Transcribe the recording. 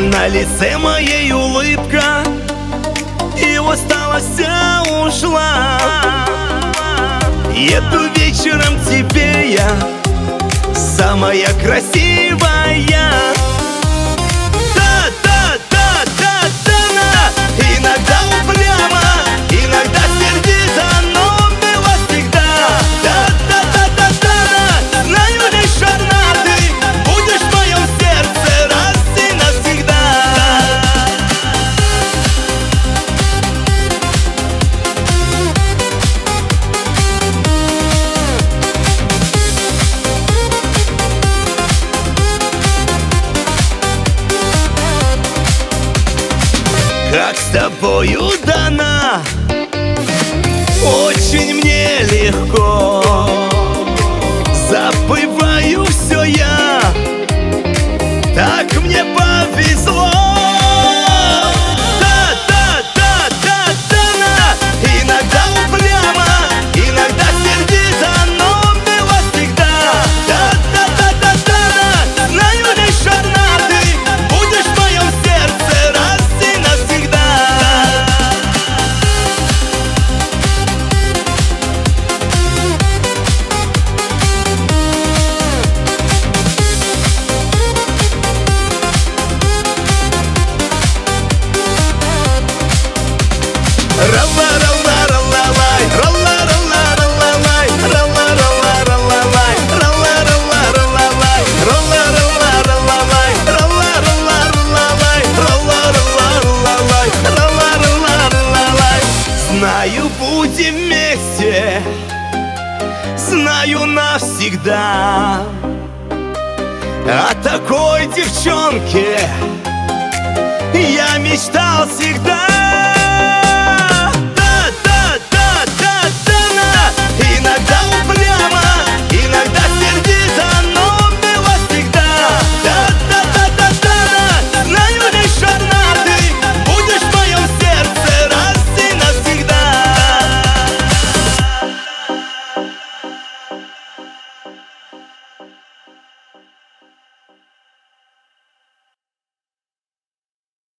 На лице моей улыбка, и усталость вся ушла. Еду вечером к тебе я, самая красивая. Да-да-да-да-да-да. Иногда упрямо, иногда сердито, но было всегда. Да-да-да-да-да. Знаю лишь одна, ты будешь в моем сердце раз и навсегда. Как с тобою дана, очень мне легко. Забываю все я, так мне повезло. Да-да-да-да-да. Иногда упрямо, иногда сердито, но было всегда. Да-да-да-да-да. Знаю лишь одна, ты будешь в моем сердце раз и навсегда. Знаю, будем вместе, знаю навсегда. О такой девчонке я мечтал всегда.